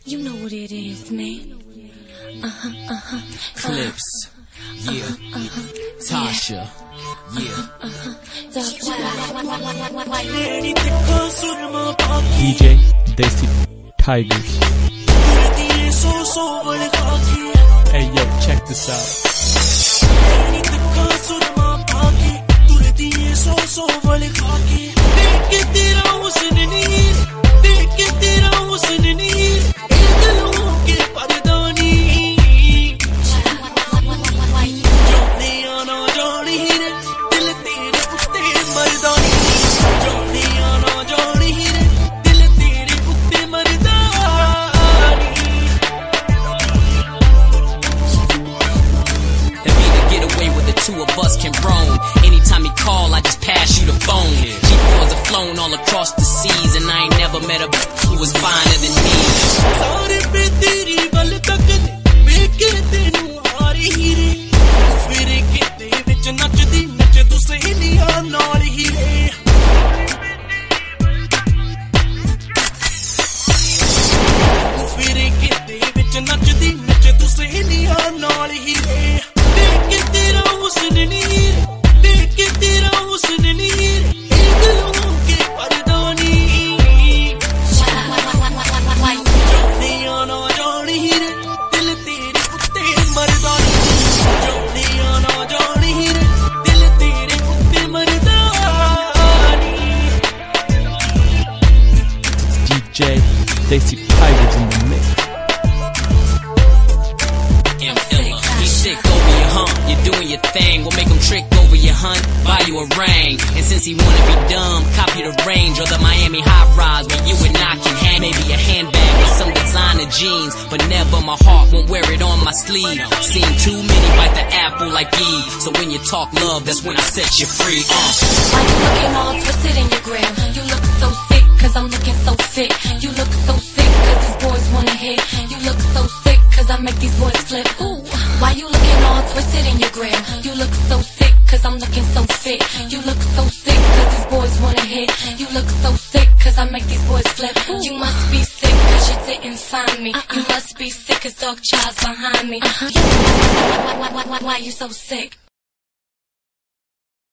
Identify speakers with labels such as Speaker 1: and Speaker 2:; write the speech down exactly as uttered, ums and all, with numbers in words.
Speaker 1: You know what it is, man. Uh-huh, uh-huh.
Speaker 2: Clips.
Speaker 1: Uh-huh,
Speaker 2: Yeah.
Speaker 1: Uh-huh.
Speaker 2: Tasha. Yeah.
Speaker 1: Uh-huh.
Speaker 3: D J Desi Tigers. Hey yo, check this out.
Speaker 2: Two of us can roam. Anytime he call, I just pass you the phone. G-boys have flown all across the seas, and I ain't never met a who was finer than me.
Speaker 3: D J Desi Tigers in the mix.
Speaker 2: M Illa, he sick over your hump. You're doing your thing. We'll make him trick over your hunt. Buy you a ring. And since he wanna be dumb, copy the Range or the Miami high rise where you and I can have maybe a handbag with some designer jeans. But never, my heart won't wear it on my sleeve. Seen too many bite the apple like Eve. So when you talk love, that's when I set you free. Uh.
Speaker 1: Why you looking all twisted in your gram? You look so sick, cause I'm looking so fit. You look so sick, cause these boys wanna hit. You look so sick, cause I make these boys flip. Ooh. Why you looking all twisted in your gram? You look so sick, cause I'm looking so fit. You look so sick, cause these boys wanna hit. You look so sick, cause I make these boys flip. Ooh. You must be sick, cause you didn't sign me. Uh-uh. You must be sick, cause Dog Child's behind me. Uh-huh. Why, why, why, why, why you so sick?